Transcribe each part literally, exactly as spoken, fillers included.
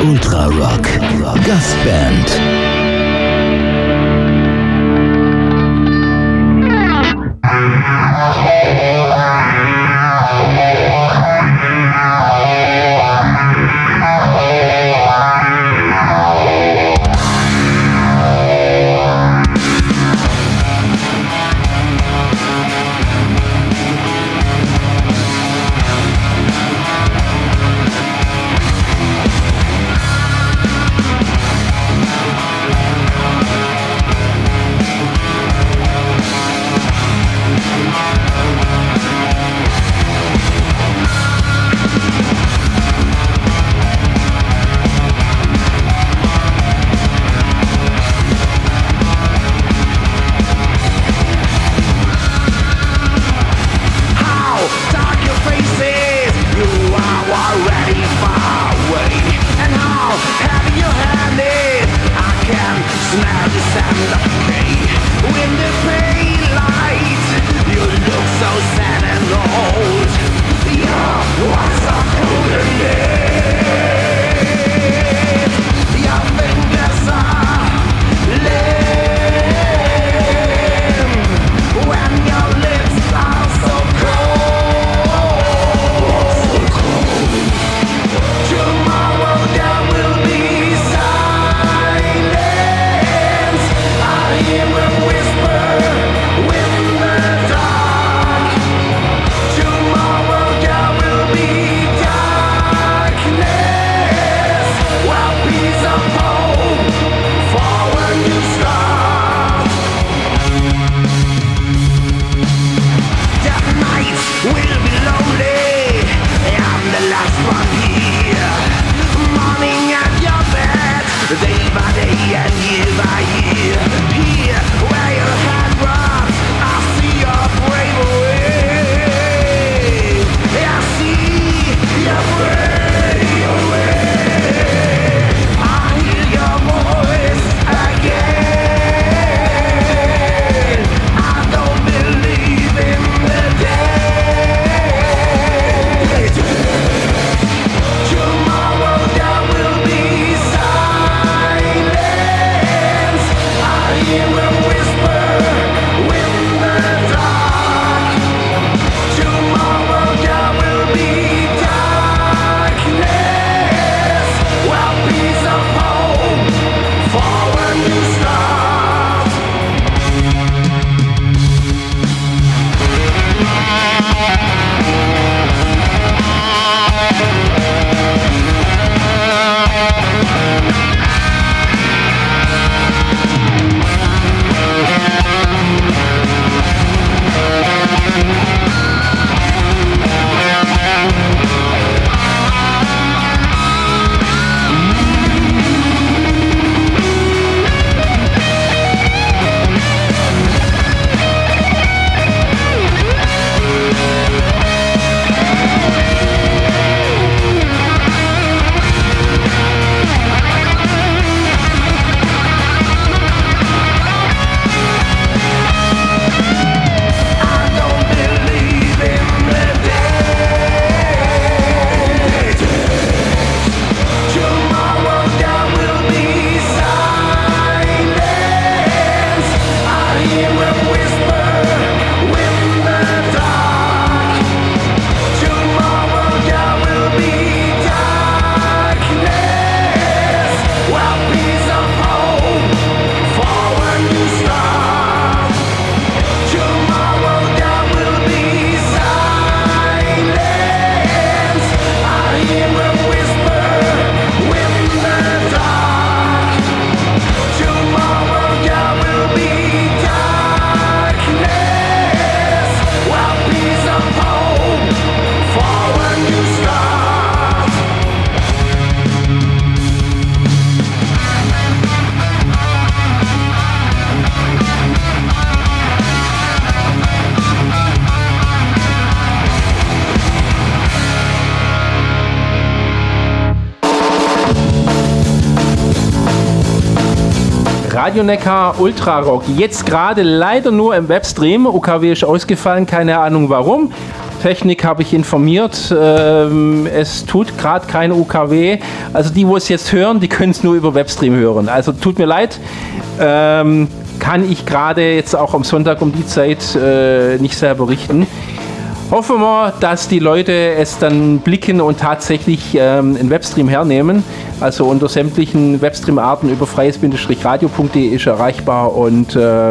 Ultra Rock Gastband. Radio Neckar Ultra Rock. Jetzt gerade leider nur im Webstream. O K W ist ausgefallen, keine Ahnung warum. Technik habe ich informiert. Ähm, es tut gerade kein U K W. Also die, wo es jetzt hören, die können es nur über Webstream hören. Also tut mir leid. Ähm, kann ich gerade jetzt auch am Sonntag um die Zeit äh, nicht selber richten. Hoffen wir, dass die Leute es dann blicken und tatsächlich ähm, einen Webstream hernehmen. Also unter sämtlichen Webstream-Arten über freies-radio punkt de ist erreichbar und äh,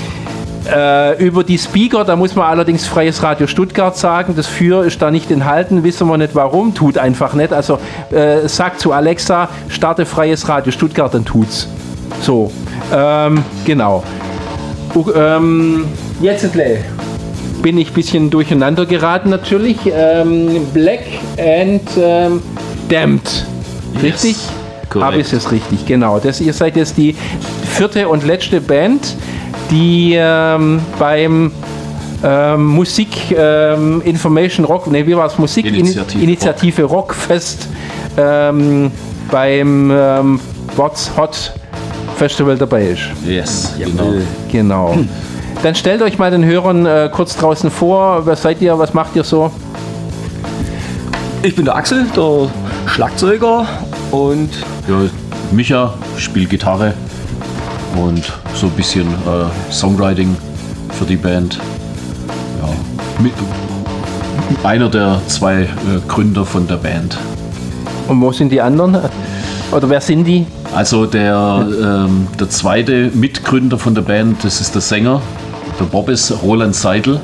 äh, über die Speaker, da muss man allerdings Freies Radio Stuttgart sagen. Das Für ist da nicht enthalten, wissen wir nicht warum, tut einfach nicht. Also äh, sagt zu Alexa, starte Freies Radio Stuttgart, dann tut's. So, ähm, genau. Uh, ähm, jetzt gleich. Bin ich ein bisschen durcheinander geraten natürlich. Ähm, Black and ähm, Damned. Richtig? Yes, habe ich es richtig, genau. Das, ihr seid jetzt die vierte und letzte Band, die ähm, beim ähm, Musik ähm, Information Rock, ne, wie war es? Musik Initiative, Initiative Rock. Rockfest ähm, beim ähm, What's Hot Festival dabei ist. Yes, genau. Genau. Hm. Dann stellt euch mal den Hörern äh, kurz draußen vor. Was seid ihr? Was macht ihr so? Ich bin der Axel, der Schlagzeuger und Ja, Micha spielt Gitarre und so ein bisschen äh, Songwriting für die Band. Ja, mit, einer der zwei äh, Gründer von der Band. Und wo sind die anderen? Oder wer sind die? Also der, ähm, der zweite Mitgründer von der Band, das ist der Sänger, der Bobbis, Roland Seidel.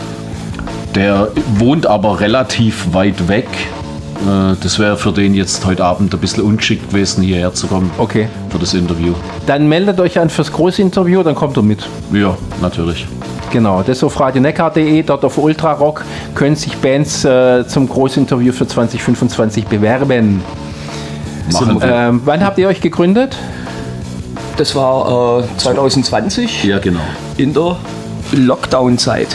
Der wohnt aber relativ weit weg. Äh, das wäre für den jetzt heute Abend ein bisschen ungeschickt gewesen, hierher zu kommen. Okay. Für das Interview. Dann meldet euch an fürs Großinterview, dann kommt er mit. Ja, natürlich. Genau, das auf radioneckar punkt de, dort auf Ultrarock können sich Bands äh, zum Großinterview für zwanzig fünfundzwanzig bewerben. Machen wir. Ähm, wann habt ihr euch gegründet? das war äh, zwanzig zwanzig Ja, genau. in der Lockdown-Zeit.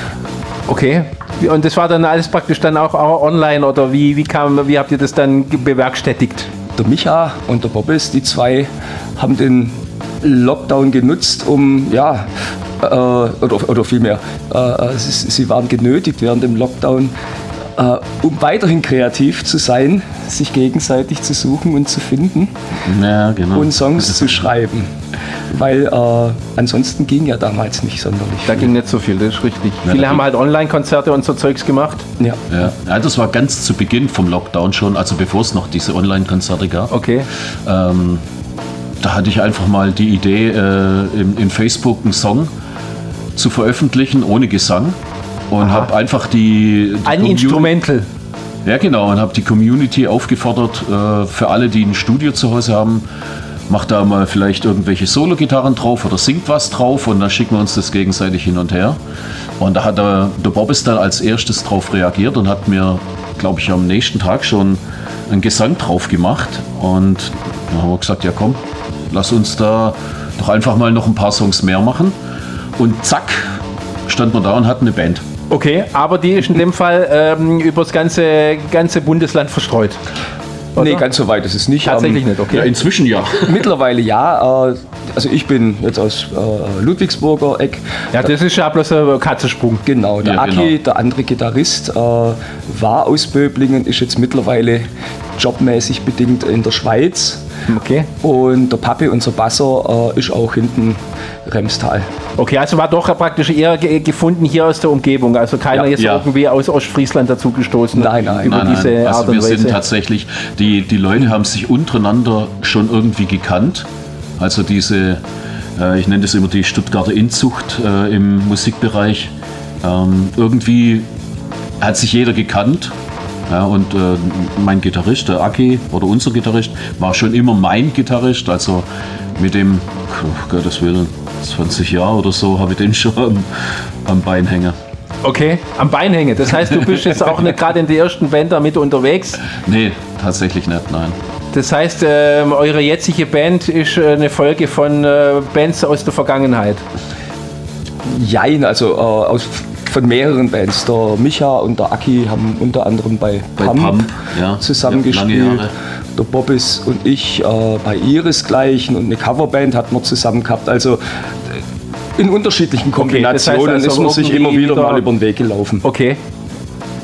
Okay. Und das war dann alles praktisch dann auch, auch online oder wie, wie, kam, wie habt ihr das dann bewerkstelligt? Der Micha und der Bobbis, die zwei, haben den Lockdown genutzt, um, ja, äh, oder, oder vielmehr, äh, sie, sie waren genötigt während dem Lockdown, äh, um weiterhin kreativ zu sein, sich gegenseitig zu suchen und zu finden Ja, genau. und Songs zu schreiben. Weil äh, ansonsten ging ja damals nicht sonderlich Da viel. ging nicht so viel, das ist richtig. Ja, Viele da haben ging- halt Online-Konzerte und so Zeugs gemacht. Ja. Ja. Ja, das war ganz zu Beginn vom Lockdown schon, also bevor es noch diese Online-Konzerte gab. Okay. Ähm, da hatte ich einfach mal die Idee, äh, in, in Facebook einen Song zu veröffentlichen ohne Gesang und habe einfach die, die Ein Community- Instrumental. Ja, genau, und habe die Community aufgefordert, äh, für alle, die ein Studio zu Hause haben, macht da mal vielleicht irgendwelche Solo-Gitarren drauf oder singt was drauf und dann schicken wir uns das gegenseitig hin und her. Und da hat der, der Bobbis dann als erstes drauf reagiert und hat mir, glaube ich, am nächsten Tag schon einen Gesang drauf gemacht. Und dann haben wir gesagt, ja komm, lass uns da doch einfach mal noch ein paar Songs mehr machen. Und zack, standen wir da und hatten eine Band. Okay, aber die ist in dem Fall ähm, über das ganze, ganze Bundesland verstreut. Oder? Nee, ganz so weit ist es nicht. Tatsächlich Ähm, nicht, okay. Ja, inzwischen ja. Mittlerweile ja. Äh, also ich bin jetzt aus äh, Ludwigsburger Eck. Ja, das ist ja bloß ein Katzensprung. Genau, der Ja, Aki, genau. der andere Gitarrist, äh, war aus Böblingen, ist jetzt mittlerweile jobmäßig bedingt in der Schweiz. Okay. Und der Papi, unser Basser, äh, ist auch hinten Remstal. Okay, also war doch praktisch eher ge gefunden hier aus der Umgebung. Also keiner Ja, jetzt ja. irgendwie aus Ostfriesland dazu gestoßen. Nein, nein. Über Nein, nein. diese Also Art und wir sind Weise. tatsächlich, die, die Leute haben sich untereinander schon irgendwie gekannt. Also diese, äh, ich nenne das immer die Stuttgarter Inzucht äh, im Musikbereich. Ähm, irgendwie hat sich jeder gekannt. Ja, und äh, mein Gitarrist, der Aki, oder unser Gitarrist, war schon immer mein Gitarrist. Also mit dem, oh Gottes Willen, zwanzig Jahre oder so habe ich den schon am, am Bein hängen. Okay, am Bein hängen. Das heißt, du bist jetzt auch nicht gerade in der ersten Band damit unterwegs. Nee, tatsächlich nicht, nein. Das heißt, ähm, eure jetzige Band ist äh, eine Folge von äh, Bands aus der Vergangenheit. Jein, also äh, aus, von mehreren Bands. Der Micha und der Aki haben unter anderem bei, Bei Pump, Pump, ja. zusammengespielt. Ja, lange Jahre. Der Bobbis und ich äh, bei ihresgleichen und eine Coverband hatten wir zusammen gehabt. Also äh, in unterschiedlichen Okay, das heißt Kombinationen also ist man sich immer irgendwie wieder wieder- mal über den Weg gelaufen. Okay.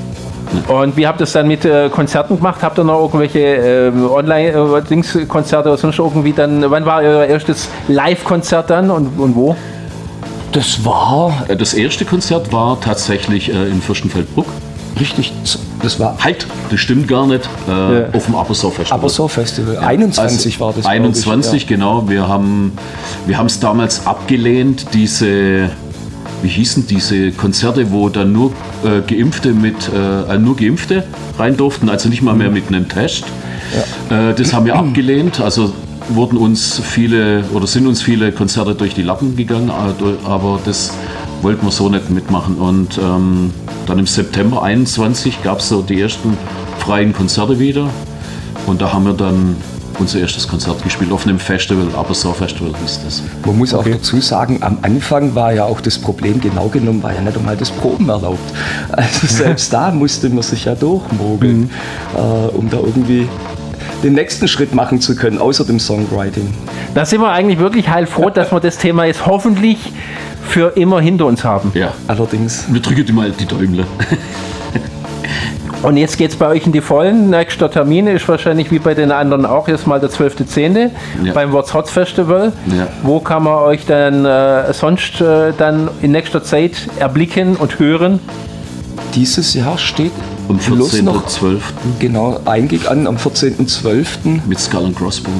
Und wie habt ihr das dann mit äh, Konzerten gemacht? Habt ihr noch irgendwelche äh, Online-Konzerte oder sonst irgendwie dann? Wann war euer erstes Live-Konzert dann und, und wo? Das war Äh, Das erste Konzert war tatsächlich äh, in Fürstenfeldbruck. richtig, das war Halt, das stimmt gar nicht. Äh, Ja. Auf dem Abersour Festival. Abersour Festival. einundzwanzig war das. glaub ich, einundzwanzig, ja. genau. Wir haben wir haben es damals abgelehnt, diese, wie hießen diese Konzerte, wo dann nur äh, Geimpfte mit äh, nur Geimpfte rein durften, also nicht mal mehr mit einem Test. Äh, das haben wir abgelehnt. Also wurden uns viele oder sind uns viele Konzerte durch die Lappen gegangen, aber das wollten wir so nicht mitmachen. Und ähm, dann im September einundzwanzig gab es so die ersten freien Konzerte wieder. Und da haben wir dann unser erstes Konzert gespielt auf einem Festival, Abersour Festival hieß das. Man muss auch dazu sagen, am Anfang war ja auch das Problem, genau genommen war ja nicht einmal das Proben erlaubt. Also selbst da musste man sich ja durchmogeln, äh, um da irgendwie den nächsten Schritt machen zu können, außer dem Songwriting. Da sind wir eigentlich wirklich heilfroh, dass wir das Thema jetzt hoffentlich für immer hinter uns haben. Ja, Allerdings, wir drücken dir mal die Däumle. Und jetzt geht es bei euch in die Vollen. Nächster Termin ist wahrscheinlich wie bei den anderen auch erstmal der zwölfter zehnte Ja. beim What's Hot Festival. Ja. Wo kann man euch dann äh, sonst äh, dann in nächster Zeit erblicken und hören? dieses Jahr steht Am bloß vierzehnten noch zwölften genau ein Gig an, am vierzehnten zwölften mit Skull and Crossbone.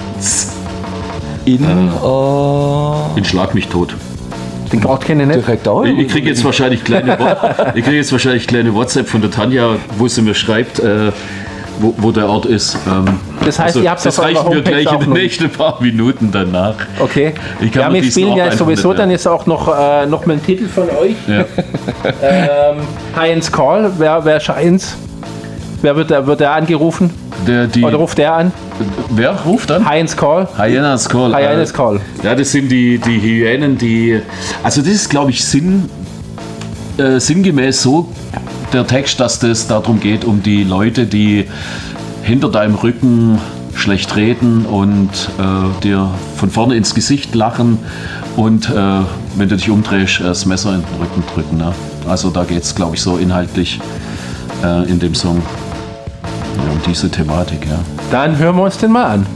in äh, In Schlag mich tot. Den braucht keine nicht. direkt auch. Ich, ich kriege jetzt wahrscheinlich kleine, Wa- ich krieg jetzt wahrscheinlich kleine WhatsApp von der Tanja, wo sie mir schreibt, äh, wo, wo der Ort ist. Ähm, Das heißt, ihr habt das auf eurer reichen wir Homepage gleich auch in den noch- nächsten paar Minuten danach. Okay. Ich kann Ja, mir wir diesen spielen Ort ja einfach sowieso nicht dann merken. jetzt auch noch, äh, noch mal einen Titel von euch. Ja. Ähm, Heinz Call. Wer, wer ist Heinz? Wer wird, der- wird der angerufen? Der, die, Oder ruft der an? wer ruft an? Heinz Call. Hyenas Call. Hyenas Äh, Call. Ja, das sind die, die Hyänen, die. Also, das ist, glaube ich, Sinn, äh, sinngemäß so der Text, dass das darum geht, um die Leute, die hinter deinem Rücken schlecht reden und äh, dir von vorne ins Gesicht lachen und äh, wenn du dich umdrehst, äh, das Messer in den Rücken drücken. Ne? Also, da geht es, glaube ich, so inhaltlich äh, in dem Song ja, um diese Thematik. Ja. Dann hören wir uns den mal an.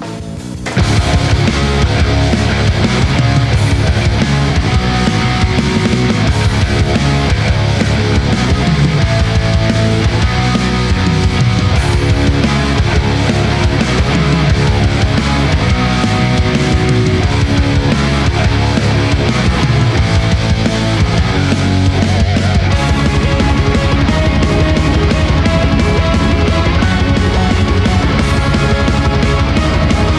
Thank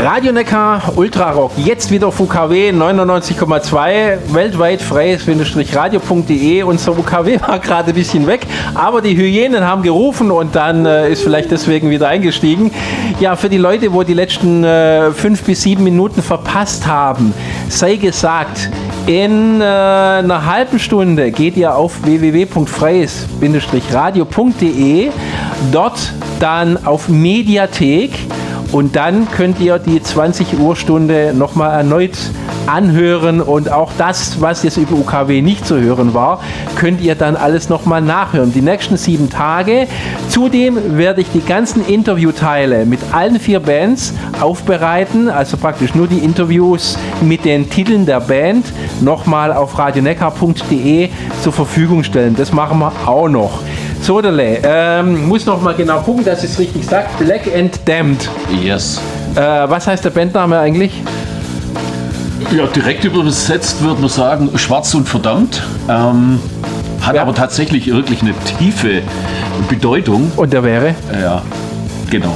Radio Neckar, Ultrarock, jetzt wieder auf U K W neunundneunzig Komma zwei, weltweit freies-radio punkt de. Unser U K W war gerade ein bisschen weg, aber die Hyänen haben gerufen und dann äh, ist vielleicht deswegen wieder eingestiegen. Ja, für die Leute, wo die letzten äh, fünf bis sieben Minuten verpasst haben, sei gesagt, in äh, einer halben Stunde geht ihr auf w w w punkt freies-radio punkt de, dort dann auf Mediathek. Und dann könnt ihr die zwanzig Uhr Stunde nochmal erneut anhören und auch das, was jetzt über U K W nicht zu hören war, könnt ihr dann alles nochmal nachhören. Die nächsten sieben Tage. Zudem werde ich die ganzen Interviewteile mit allen vier Bands aufbereiten, also praktisch nur die Interviews mit den Titeln der Band nochmal auf radioneckar punkt de zur Verfügung stellen. Das machen wir auch noch. So, Derle, ähm, muss noch mal genau gucken, dass ich es richtig sage. Black and Damned. Yes. Äh, was heißt der Bandname eigentlich? Ja, direkt übersetzt würde man sagen, schwarz und verdammt. Ähm, hat ja. aber tatsächlich wirklich eine tiefe Bedeutung. Und der wäre? Ja, genau.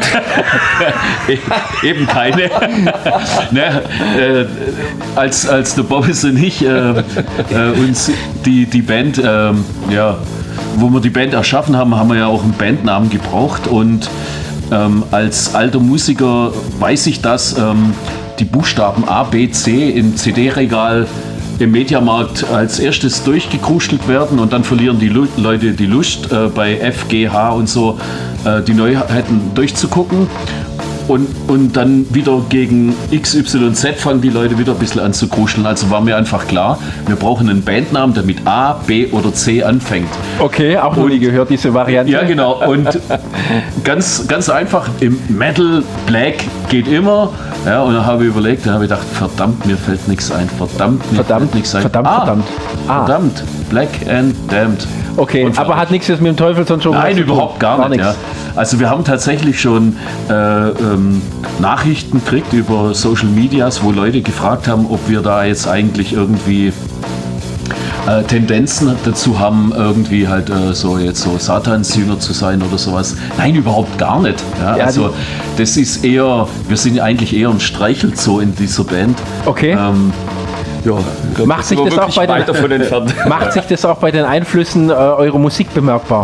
Eben keine. ne, äh, als, als der Bobbys und ich äh, äh, uns die, die Band, äh, ja, wo wir die Band erschaffen haben, haben wir ja auch einen Bandnamen gebraucht. Und ähm, als alter Musiker weiß ich, dass ähm, die Buchstaben A, B, C im C D-Regal im Mediamarkt als erstes durchgekruschelt werden und dann verlieren die Lu- Leute die Lust, äh, bei F, G, H und so äh, die Neuheiten durchzugucken. Und, und dann wieder gegen X, Y, Z fangen die Leute wieder ein bisschen an zu kruscheln. Also war mir einfach klar, wir brauchen einen Bandnamen, der mit A, B oder C anfängt. Okay, auch noch nie gehört, diese Variante. Ja, genau. Und ganz, ganz einfach, im Metal, Black geht immer. Ja, und dann habe ich überlegt, da habe ich gedacht, verdammt, mir fällt nichts ein. Verdammt, mir Verdammt, fällt nichts ein. verdammt, ah, verdammt. Ah. Verdammt, Black and Damned. Okay, Und aber hat nichts jetzt mit dem Teufel sonst schon Nein, was zu tun? überhaupt gar, nicht. Ja. Also wir haben tatsächlich schon äh, ähm, Nachrichten gekriegt über Social Medias, wo Leute gefragt haben, ob wir da jetzt eigentlich irgendwie äh, Tendenzen dazu haben, irgendwie halt äh, so jetzt so Satansjünger zu sein oder sowas. Nein, überhaupt gar nicht. Ja, Ja, also das ist eher, wir sind eigentlich eher ein Streichelzoo in dieser Band. Okay. Ähm, Ja, glaub, Macht sich sind wir das auch wirklich bei den- weit davon entfernt. Macht sich das auch bei den Einflüssen äh, eurer Musik bemerkbar?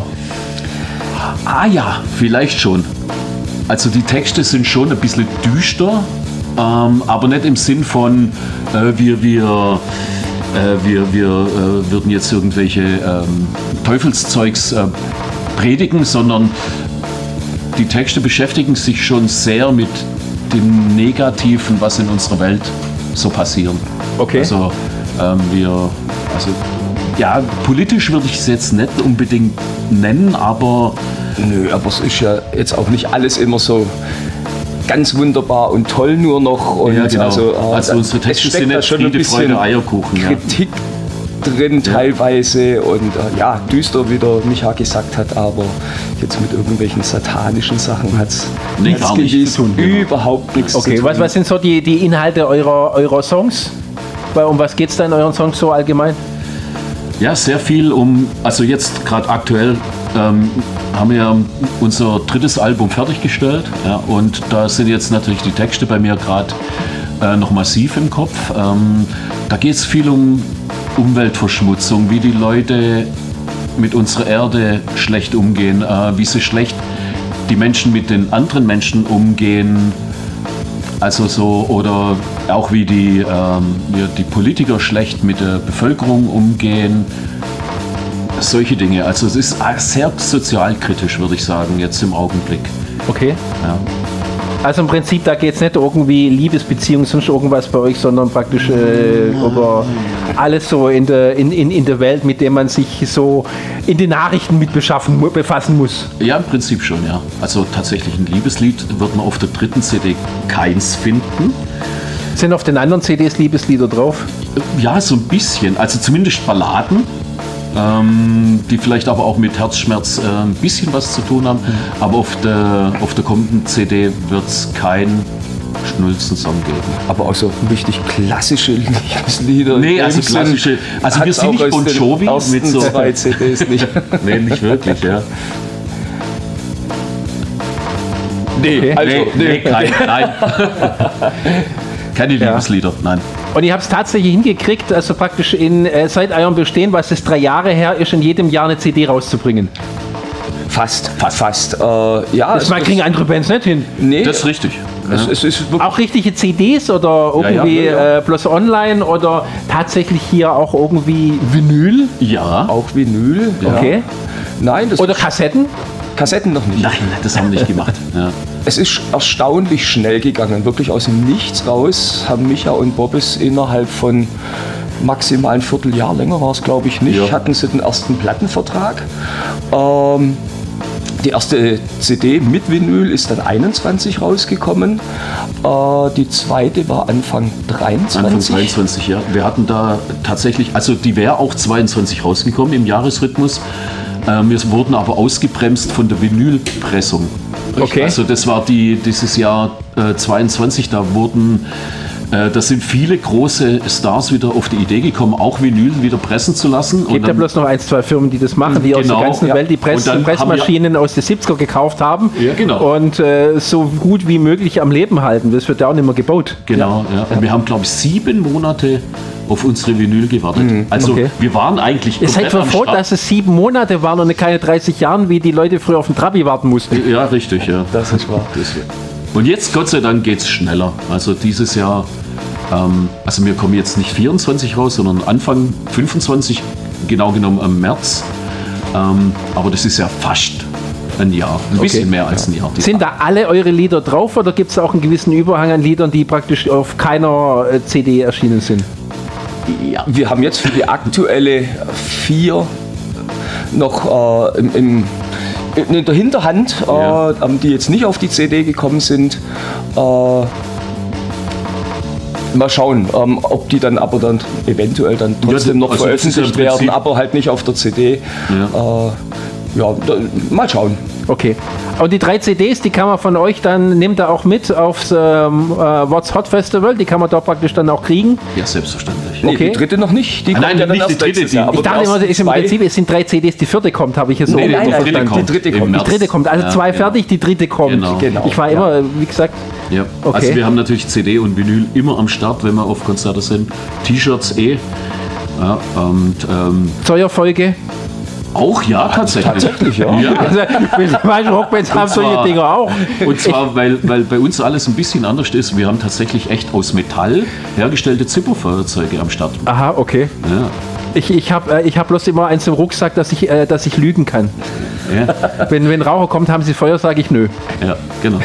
Ah ja, vielleicht schon. Also die Texte sind schon ein bisschen düster, ähm, aber nicht im Sinn von äh, wir, wir, äh, wir, wir äh, würden jetzt irgendwelche ähm, Teufelszeugs äh, predigen, sondern die Texte beschäftigen sich schon sehr mit dem Negativen, was in unserer Welt so passiert. Okay. Also ähm, wir, also ja, politisch würde ich es jetzt nicht unbedingt nennen, aber Nö, aber es ist ja jetzt auch nicht alles immer so ganz wunderbar und toll nur noch. Und ja, genau. also, äh, also unsere es Texte steckt sind da nicht schon ein Friede, bisschen Freude, Eierkuchen. Ja. Kritik drin teilweise und äh, ja, düster, wie der Micha gesagt hat, aber jetzt mit irgendwelchen satanischen Sachen hat es Nee, gar nichts zu tun, genau. überhaupt nichts Okay, zu tun. was, was sind so die, die Inhalte eurer, eurer Songs? Weil, um was geht es da in euren Songs so allgemein? Ja, sehr viel um, also jetzt gerade aktuell ähm, haben wir ja unser drittes Album fertiggestellt, ja, und da sind jetzt natürlich die Texte bei mir gerade äh, noch massiv im Kopf. Ähm, da geht es viel um Umweltverschmutzung, wie die Leute mit unserer Erde schlecht umgehen, äh, wie sie schlecht die Menschen mit den anderen Menschen umgehen. Also so, oder auch wie die, ähm, wie die Politiker schlecht mit der Bevölkerung umgehen. Solche Dinge. Also es ist sehr sozialkritisch, würde ich sagen, jetzt im Augenblick. Okay. Ja. Also im Prinzip, da geht es nicht irgendwie Liebesbeziehung, sonst irgendwas bei euch, sondern praktisch äh, über alles so in der, in, in, in der Welt, mit dem man sich so in den Nachrichten mit beschaffen, befassen muss. Ja, im Prinzip schon, ja. Also tatsächlich ein Liebeslied wird man auf der dritten C D keins finden. Sind auf den anderen C Ds Liebeslieder drauf? Ja, so ein bisschen. Also zumindest Balladen, ähm, die vielleicht aber auch mit Herzschmerz äh, ein bisschen was zu tun haben. Aber auf der, auf der kommenden C D wird es kein Schnulzen-Song geben. Aber auch so richtig klassische Liebeslieder. Nee, in also dem Sinn klassische. Also wir hat's sind auch nicht aus Bon den Jovi ersten mit so. zwei C Ds nicht. Nee, nicht wirklich, ja. Nee, Okay. also, nee, nee, kein, nein. Keine Liebeslieder, nein. Und ihr habt es tatsächlich hingekriegt, also praktisch in, äh, seit eurem Bestehen, was es drei Jahre her ist, in jedem Jahr eine C D rauszubringen. Fast, fast, fast. Äh, ja, Das es- mal kriegen andere Bands nicht hin. nee, Das ist richtig. es, es ist wirklich, Auch richtige C Ds oder irgendwie ja, ja, Äh, bloß online oder tatsächlich hier auch irgendwie Vinyl? Ja. auch Vinyl. Okay. Ja. Nein, das Oder Kassetten? Kassetten noch nicht. Nein, das haben wir nicht gemacht. Ja. Es ist erstaunlich schnell gegangen. Wirklich aus dem Nichts raus haben Micha und Bobbes innerhalb von maximal ein Vierteljahr, länger war es glaube ich nicht, Ja. hatten sie den ersten Plattenvertrag. Ähm, die erste C D mit Vinyl ist dann einundzwanzig rausgekommen. Äh, die zweite war Anfang dreiundzwanzig. Anfang zweiundzwanzig, ja. Wir hatten da tatsächlich, also die wäre auch zweiundzwanzig rausgekommen im Jahresrhythmus. Ähm, wir wurden aber ausgebremst von der Vinylpressung. Okay. Also das war die, dieses Jahr äh, zweiundzwanzig, da wurden, äh, da sind viele große Stars wieder auf die Idee gekommen, auch Vinyl wieder pressen zu lassen. Und Gibt ja dann- bloß noch ein, zwei Firmen, die das machen, die aus Genau, der ganzen ja. Welt die Press Und dann Pressmaschinen aus den siebziger gekauft haben Ja, genau. und äh, so gut wie möglich am Leben halten. Das wird ja auch nicht mehr gebaut. Genau, ja. Und wir haben, glaube ich, sieben Monate auf unsere Vinyl gewartet. Also Okay. wir waren eigentlich Ihr seid komplett voll am froh, Start. dass es sieben Monate waren und keine dreißig Jahre, wie die Leute früher auf den Trabi warten mussten. Ja, richtig, ja. Das ist wahr. Und jetzt, Gott sei Dank, geht es schneller. Also dieses Jahr, ähm, also wir kommen jetzt nicht vierundzwanzig raus, sondern Anfang fünfundzwanzig, genau genommen im März. Ähm, aber das ist ja fast ein Jahr, ein bisschen mehr als ein Jahr. Die- Sind da alle eure Lieder drauf oder gibt es auch einen gewissen Überhang an Liedern, die praktisch auf keiner äh, C D erschienen sind? ja. Wir haben jetzt für die aktuelle vier noch äh, im, im, in der Hinterhand, äh, Ja. ähm, die jetzt nicht auf die C D gekommen sind. Äh, mal schauen, ähm, ob die dann aber dann eventuell dann trotzdem noch also das ist ja im veröffentlicht werden, Prinzip- aber halt nicht auf der C D. Ja. Äh, ja, da, mal schauen. Okay. Und die drei C Ds, die kann man von euch dann, nehmt ihr auch mit aufs ähm, äh, What's Hot Festival, die kann man dort praktisch dann auch kriegen. ja, selbstverständlich. Nee, Okay. die dritte noch nicht. Die Ah, nein, kommt ja dann nicht die erst dritte, nächstes die- Jahr, aber Ich dachte die immer, es ersten ist im zwei- Prinzip, es sind drei C Ds, die vierte kommt, habe ich jetzt so Nee, nein, verstanden. nein, die dritte die kommt. dritte im kommt. März. Die dritte kommt, also Ja, zwei genau. fertig, die dritte kommt. Genau. Genau. Ich war immer, wie gesagt, Ja. Okay. Also wir haben natürlich C D und Vinyl immer am Start, wenn wir auf Konzerte sind. T-Shirts eh. Ja, und ähm, Zeuerfolge. auch ja, tatsächlich. Tatsächlich, ja. Also, manche Rockbands haben solche zwar- Dinger auch. Und zwar, weil, weil bei uns alles ein bisschen anders ist. Wir haben tatsächlich echt aus Metall hergestellte Zippo-Feuerzeuge am Start. Aha, okay. Ja. Ich, ich habe äh, ich hab bloß immer eins im Rucksack, dass ich, äh, dass ich lügen kann. Ja, Wenn, wenn Raucher kommt, haben sie Feuer, sage ich nö. ja, genau.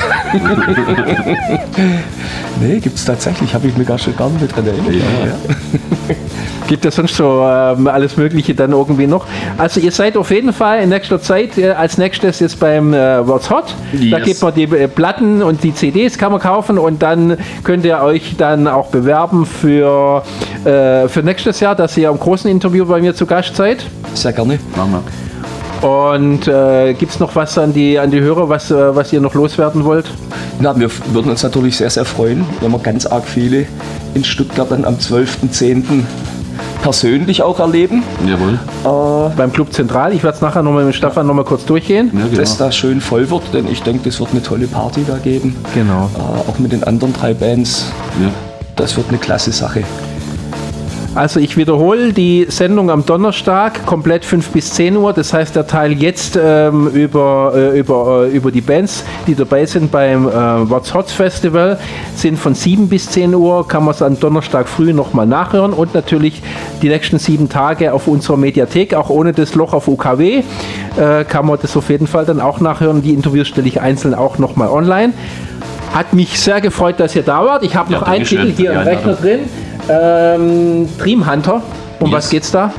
Nee, gibt es tatsächlich, habe ich mir gar schon gar nicht dran erinnert. Ja. Ja. Gibt es sonst so ähm, alles Mögliche dann irgendwie noch? Also ihr seid auf jeden Fall in nächster Zeit äh, als nächstes jetzt beim äh, What's Hot. Da Yes. gibt man die äh, Platten und die C Ds kann man kaufen und dann könnt ihr euch dann auch bewerben für, äh, für nächstes Jahr, dass ihr am großen Interview bei mir zu Gast seid. Sehr gerne. Machen wir. Und äh, gibt es noch was an die, an die Hörer, was, äh, was ihr noch loswerden wollt? Na, wir würden uns natürlich sehr, sehr freuen, wenn wir ganz arg viele in Stuttgart dann am zwölften zehnten persönlich auch erleben. Jawohl. Beim Club Zentral. Ich werde es nachher nochmal mit Stefan nochmal kurz durchgehen. Ja, genau. Dass da schön voll wird, denn ich denke, das wird eine tolle Party da geben. Genau. Äh, auch mit den anderen drei Bands. Ja. Das wird eine klasse Sache. Also ich wiederhole die Sendung am Donnerstag, komplett fünf bis zehn Uhr. Das heißt, der Teil jetzt ähm, über, äh, über, äh, über die Bands, die dabei sind beim äh, What's Hot Festival, sind von sieben bis zehn Uhr. Kann man es am Donnerstag früh nochmal nachhören. Und natürlich die nächsten sieben Tage auf unserer Mediathek, auch ohne das Loch auf U K W, äh, kann man das auf jeden Fall dann auch nachhören. Die Interviews stelle ich einzeln auch nochmal online. Hat mich sehr gefreut, dass ihr da wart. Ich habe Ja, noch einen danke schön Titel hier für im die Rechner Einladung. drin. Ähm, Dream Hunter. Um Yes. was geht's da?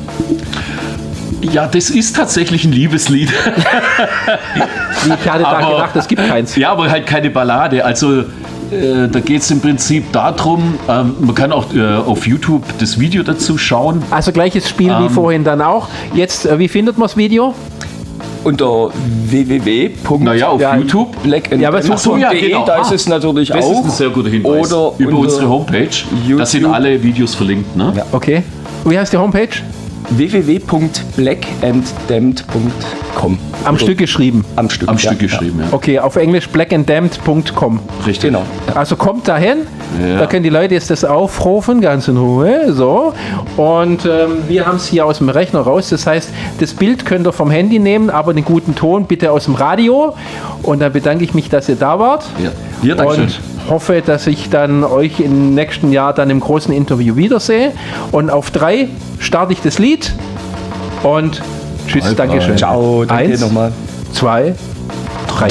Ja, das ist tatsächlich ein Liebeslied. Ich hatte da Aber- gedacht, es gibt keins. Ja, aber halt keine Ballade. Also äh, da geht es im Prinzip darum, ähm, man kann auch äh, auf YouTube das Video dazu schauen. Also gleiches Spiel wie Ähm. vorhin dann auch. Jetzt, äh, wie findet man das Video? Unter w w w punkt Naja, auf Ja, YouTube. black and Ja, aber so- Ach so, ja, genau. da Ah, ist es natürlich Das auch. ist ein sehr guter Hinweis. Oder über unter unsere Homepage. Da sind YouTube. alle Videos verlinkt. Ne? Ja. Okay. Wie heißt die Homepage? w w w punkt black and damned punkt com. Am Stück geschrieben. Am Stück, Am ja, Stück geschrieben, ja. Okay, auf Englisch black and damned punkt com. Richtig. Genau. Also kommt dahin, Ja. da können die Leute jetzt das aufrufen, ganz in Ruhe, so. Und ähm, wir haben es hier aus dem Rechner raus, das heißt, das Bild könnt ihr vom Handy nehmen, aber den guten Ton bitte aus dem Radio. Und dann bedanke ich mich, dass ihr da wart. Ja, ja, danke schön. Und hoffe, dass ich dann euch im nächsten Jahr dann im großen Interview wiedersehe. Und auf drei starte ich das Lied und tschüss, Bye, Dankeschön. bye. Ciao, danke Eins, nochmal. zwei, drei.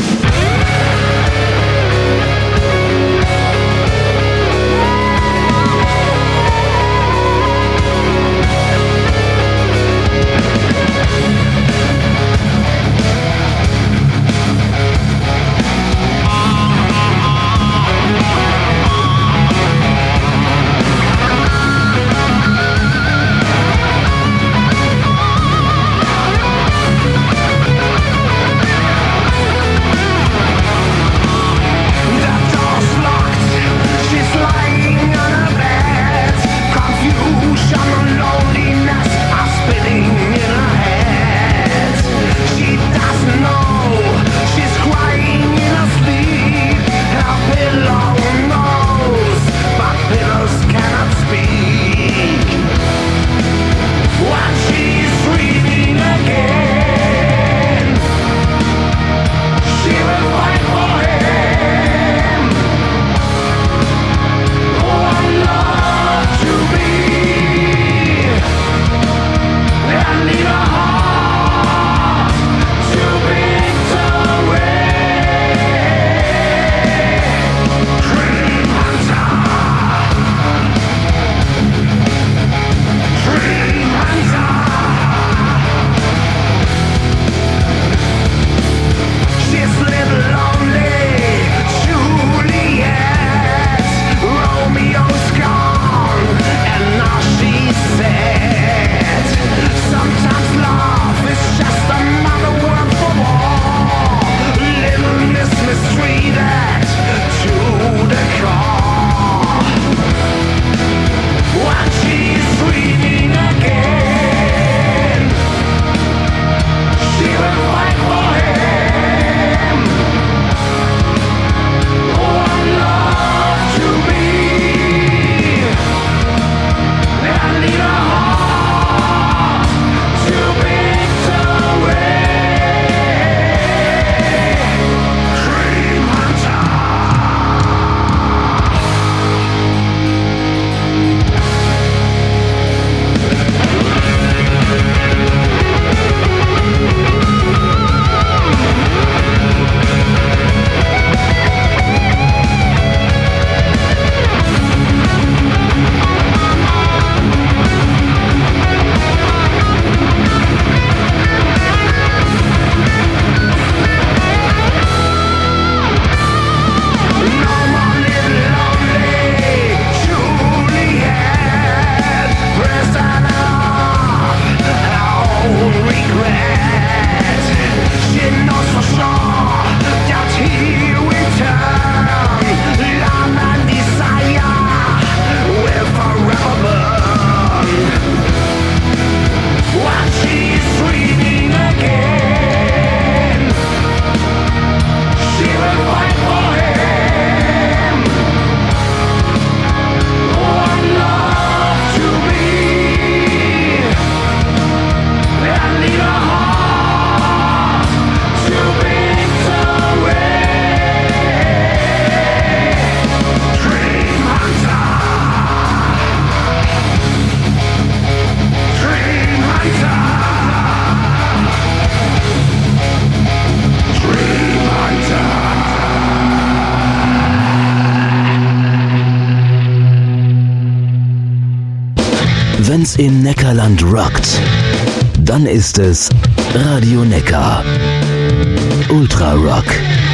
Wenn's im Neckarland rockt, dann ist es Radio Neckar. Ultra Rock.